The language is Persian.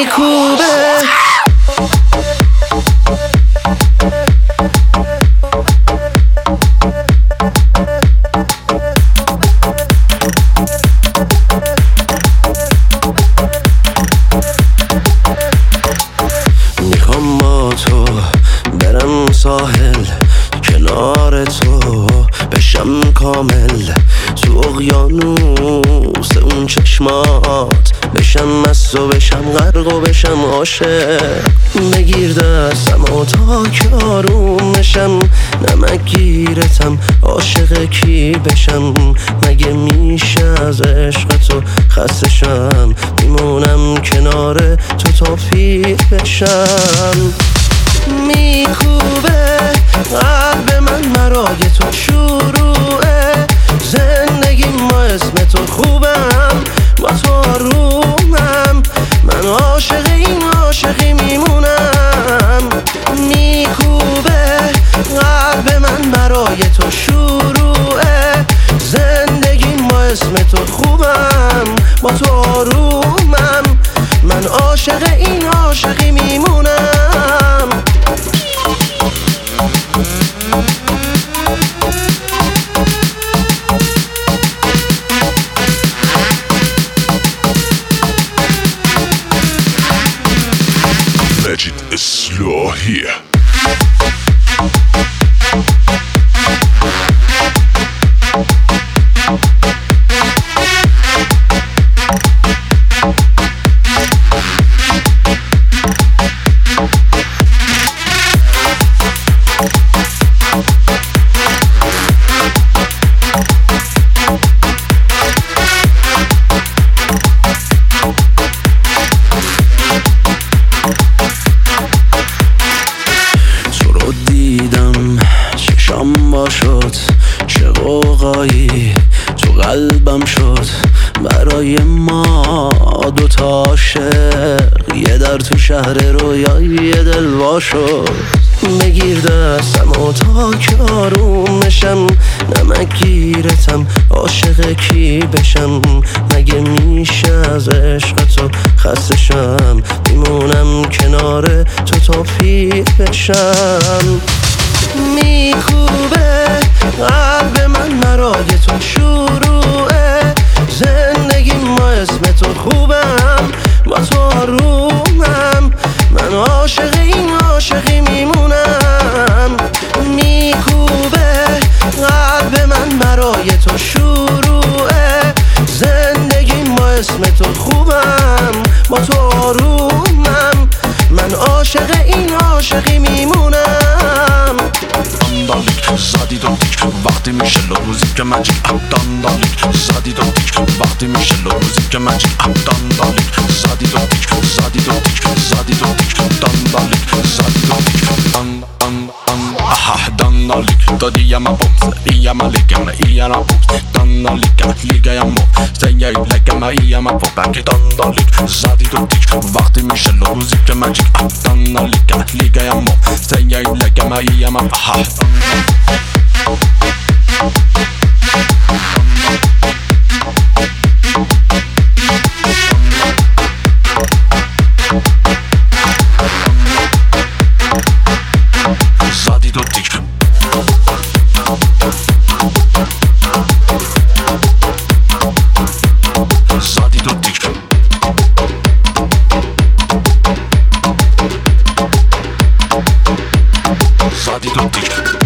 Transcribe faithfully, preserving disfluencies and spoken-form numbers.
میکوبه. میخوام با تو برم ساحل، کنار تو بشم کامل، تو اقیانوس اون چشمات بشم مست و بشم غرق و بشم عاشق. بگیر دستم و تا که آروم بشم، نمک گیرتم عاشق کی بشم. مگه میشه از عشق تو خسته شم، میمونم کنار تو تا پیر بشم. میکوبه قلب من برای تو شروعه، زندگی ما اسم تو خوبم، با تو آرومم، من عاشق این عاشقی میمونم. میکوبه قلب من برای تو شروعه، زندگی ما اسم تو خوبم، با تو آرومم، من عاشق این عاشقی میمونم. Magic Islah here. شد چه قوقایی تو قلبم شد، برای ما دوتا عاشق، یه در تو شهر رویایی دل وا شد. بگیر دستم و تا که آروم بشم، نمک گیرتم عاشق کی بشم. مگه میشه از عشق تو خسته شم، میمونم کنار تو تا پیر بشم. میکوبه قلب من برای تو شروعه، زندگی ما اسم تو خوبم، با تو آرومم، من عاشق این عاشقی میمونم. میکوبه قلب من برای تو شروعه، زندگی ما اسم تو خوبم، با تو آرومم، من عاشق این عاشقی میمونم. داندالیک زدی دو تیک وقتی میشه روزی که مجیک داندالیک زدی دو تیک وقتی میشه روزی که مجیک داندالیک زدی دو تیک زدی دو تیک زدی دو تیک داندالیک زدی دو تیک دان دان دان آها داندالیک دادی یا ما بومس یا ما لیگم یا ما بومس داندالیک لیگا یا ما سیای لیگم یا ما بومس داندالیک زدی دو تیک وقتی میشه روزی که مجیک داندالیک لیگا یا ما سیای لیگم یا ما آها زدی دو تیک زدی دو تیک زدی دو تیک